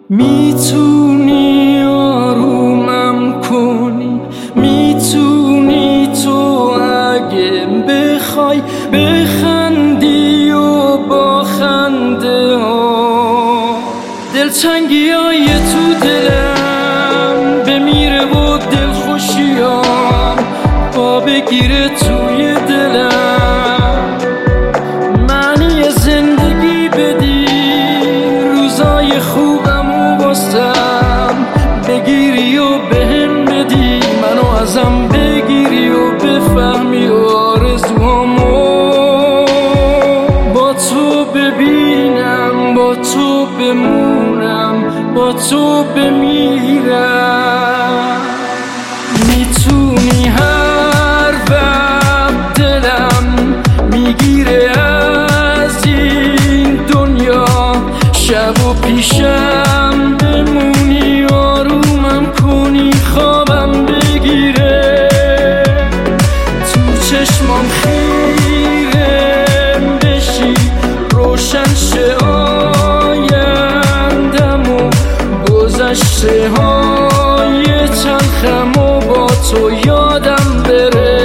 میتونی آرومم کنی، میتونی تو اگه بخوای بخندی و با خنده ها دلتنگی های تو دلم بمیره و دلخوشیام پا بگیره توی دلم. معنی زندگی بدی روزای خوبم و واسم بگیری و بهم بدی، منو ازم بگیری و بفهمی و آرزوهامو با تو ببینم، با تو بمونم، با تو بمیرم. میتونی هر وقت دلم میگیره از این دنیا شب و پیشم بمونی آرومم کنی خوابم بگیره تو چشمام خیرم بشی روشن شه آیندم و گذشته های تلخم و با تو یادم بره.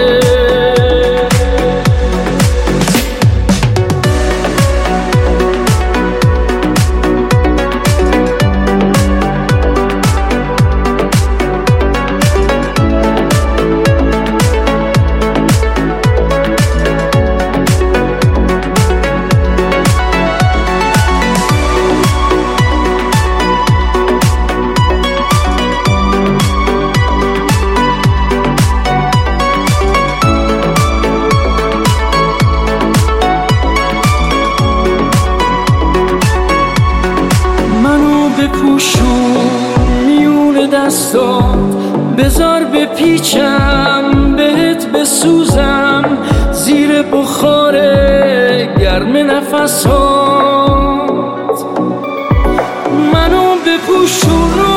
بپوشون میون دستات بذار بپیچم بهت بسوزم زیر بخار گرم نفسات. منو بپوشون